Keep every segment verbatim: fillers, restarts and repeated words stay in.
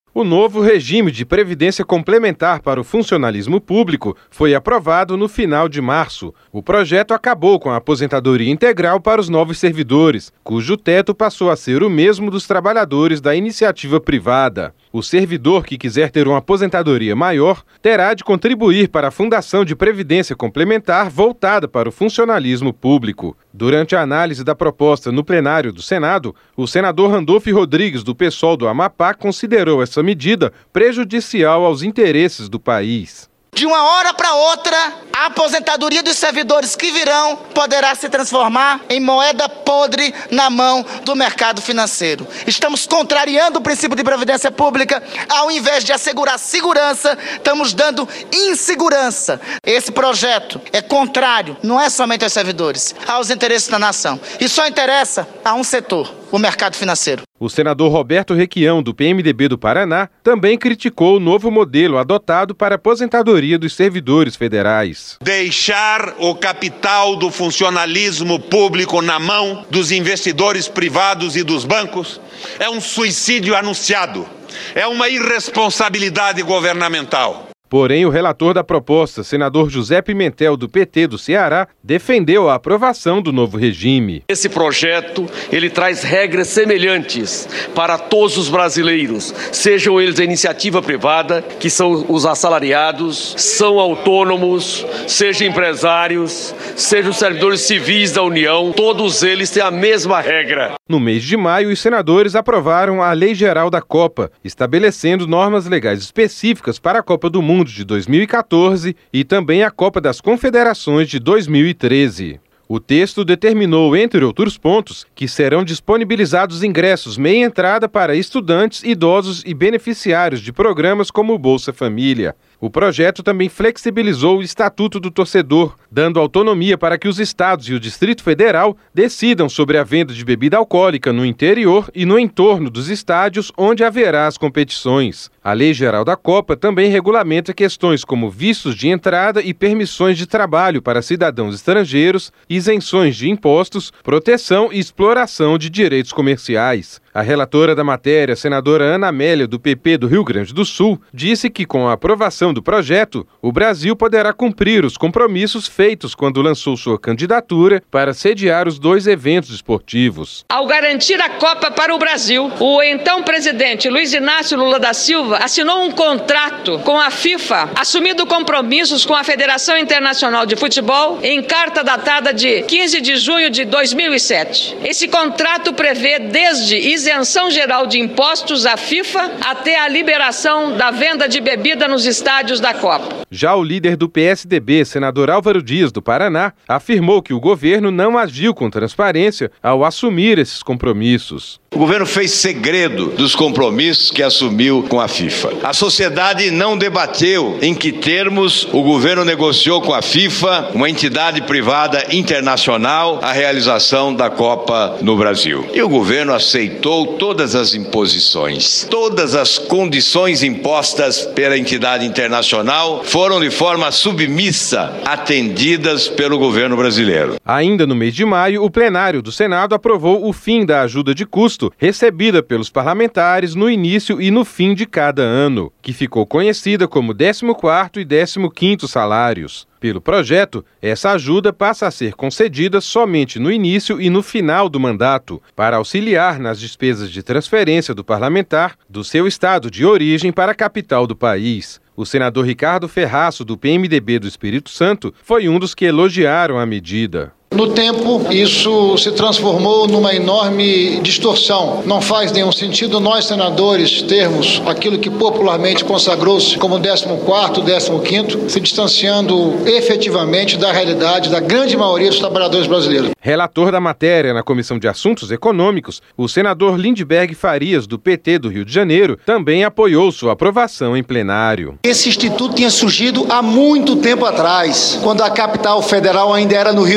O novo regime de previdência complementar para o funcionalismo público foi aprovado no final de março. O projeto acabou com a aposentadoria integral para os novos servidores, cujo teto passou a ser o mesmo dos trabalhadores da iniciativa privada. O servidor que quiser ter uma aposentadoria maior terá de contribuir para a Fundação de Previdência Complementar voltada para o funcionalismo público. Durante a análise da proposta no plenário do Senado, o senador Randolfo Rodrigues, do PSOL do Amapá, considerou essa medida prejudicial aos interesses do país. De uma hora para outra, a aposentadoria dos servidores que virão poderá se transformar em moeda podre na mão do mercado financeiro. Estamos contrariando o princípio de previdência pública. Ao invés de assegurar segurança, estamos dando insegurança. Esse projeto é contrário, não é somente aos servidores, aos interesses da nação. E só interessa a um setor, o mercado financeiro. O senador Roberto Requião, do P M D B do Paraná, também criticou o novo modelo adotado para a aposentadoria dos servidores federais. Deixar o capital do funcionalismo público na mão dos investidores privados e dos bancos é um suicídio anunciado, é uma irresponsabilidade governamental. Porém, o relator da proposta, senador José Pimentel, do P T do Ceará, defendeu a aprovação do novo regime. Esse projeto, ele traz regras semelhantes para todos os brasileiros, sejam eles a iniciativa privada, que são os assalariados, são autônomos, sejam empresários, sejam servidores civis da União, todos eles têm a mesma regra. No mês de maio, os senadores aprovaram a Lei Geral da Copa, estabelecendo normas legais específicas para a Copa do Mundo de dois mil e quatorze e também a Copa das Confederações de dois mil e treze. O texto determinou, entre outros pontos, que serão disponibilizados ingressos meia entrada para estudantes, idosos e beneficiários de programas como o Bolsa Família. O projeto também flexibilizou o Estatuto do Torcedor, dando autonomia para que os estados e o Distrito Federal decidam sobre a venda de bebida alcoólica no interior e no entorno dos estádios onde haverá as competições. A Lei Geral da Copa também regulamenta questões como vistos de entrada e permissões de trabalho para cidadãos estrangeiros, isenções de impostos, proteção e exploração de direitos comerciais. A relatora da matéria, senadora Ana Amélia, do P P do Rio Grande do Sul, disse que com a aprovação do projeto, o Brasil poderá cumprir os compromissos feitos quando lançou sua candidatura para sediar os dois eventos esportivos. Ao garantir a Copa para o Brasil, o então presidente Luiz Inácio Lula da Silva assinou um contrato com a FIFA, assumindo compromissos com a Federação Internacional de Futebol em carta datada de quinze de junho de dois mil e sete. Esse contrato prevê desde isenção geral de impostos à FIFA até a liberação da venda de bebida nos estádios da Copa. Já o líder do P S D B, senador Álvaro Dias, do Paraná, afirmou que o governo não agiu com transparência ao assumir esses compromissos. O governo fez segredo dos compromissos que assumiu com a FIFA. A sociedade não debateu em que termos o governo negociou com a FIFA, uma entidade privada internacional, a realização da Copa no Brasil. E o governo aceitou todas as imposições. Todas as condições impostas pela entidade internacional foram de forma submissa atendidas pelo governo brasileiro. Ainda no mês de maio, o plenário do Senado aprovou o fim da ajuda de custo recebida pelos parlamentares no início e no fim de cada ano, que ficou conhecida como décimo quarto e décimo quinto salários. Pelo projeto, essa ajuda passa a ser concedida somente no início e no final do mandato, para auxiliar nas despesas de transferência do parlamentar do seu estado de origem para a capital do país. O senador Ricardo Ferraço, do P M D B do Espírito Santo, foi um dos que elogiaram a medida. No tempo, isso se transformou numa enorme distorção. Não faz nenhum sentido nós, senadores, termos aquilo que popularmente consagrou-se como décimo quarto, décimo quinto, se distanciando efetivamente da realidade da grande maioria dos trabalhadores brasileiros. Relator da matéria na Comissão de Assuntos Econômicos, o senador Lindbergh Farias, do P T do Rio de Janeiro, também apoiou sua aprovação em plenário. Esse instituto tinha surgido há muito tempo atrás, quando a capital federal ainda era no Rio de Janeiro.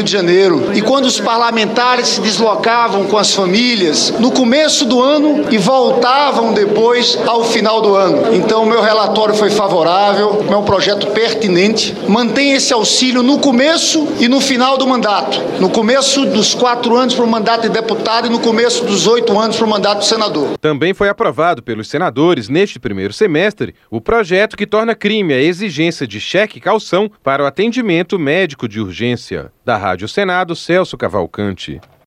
janeiro. E quando os parlamentares se deslocavam com as famílias no começo do ano e voltavam depois ao final do ano. Então, meu relatório foi favorável, é um projeto pertinente, mantém esse auxílio no começo e no final do mandato. No começo dos quatro anos para o mandato de deputado e no começo dos oito anos para o mandato de senador. Também foi aprovado pelos senadores, neste primeiro semestre, o projeto que torna crime a exigência de cheque e calção para o atendimento médico de urgência. Da Rádio Senado, Celso Cavalcante.